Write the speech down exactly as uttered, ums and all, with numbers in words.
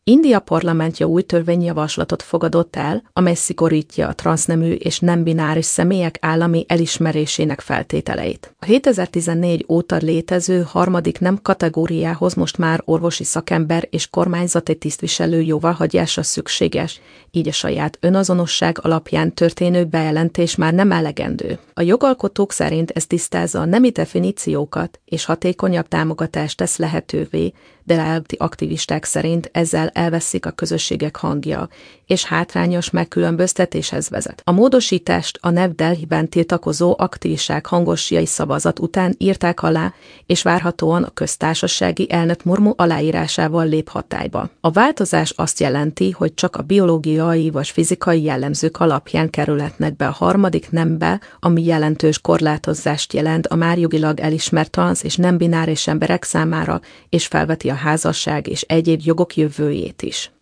India parlamentje új törvényjavaslatot fogadott el, amely szigorítja a transznemű és nem bináris személyek állami elismerésének feltételeit. A kétezer-tizennégy óta létező harmadik nem kategóriához most már orvosi szakember és kormányzati tisztviselő jóváhagyása szükséges, így a saját önazonosság alapján történő bejelentés már nem elegendő. A jogalkotók szerint ez tisztázza a nemi definíciókat és hatékonyabb támogatást tesz lehetővé, de lelki aktivisták szerint ezzel elveszik a közösségek hangja, és hátrányos megkülönböztetéshez vezet. A módosítást a New Delhiben tiltakozó aktivisták hangosjai szavazat után írták alá, és várhatóan a köztársasági elnök Murmu aláírásával lép hatályba. A változás azt jelenti, hogy csak a biológiai vagy fizikai jellemzők alapján kerülhetnek be a harmadik nembe, ami jelentős korlátozást jelent a már jogilag elismert transz és nem bináris emberek számára, és felveti a házasság és egyéb jogok jövőjét is.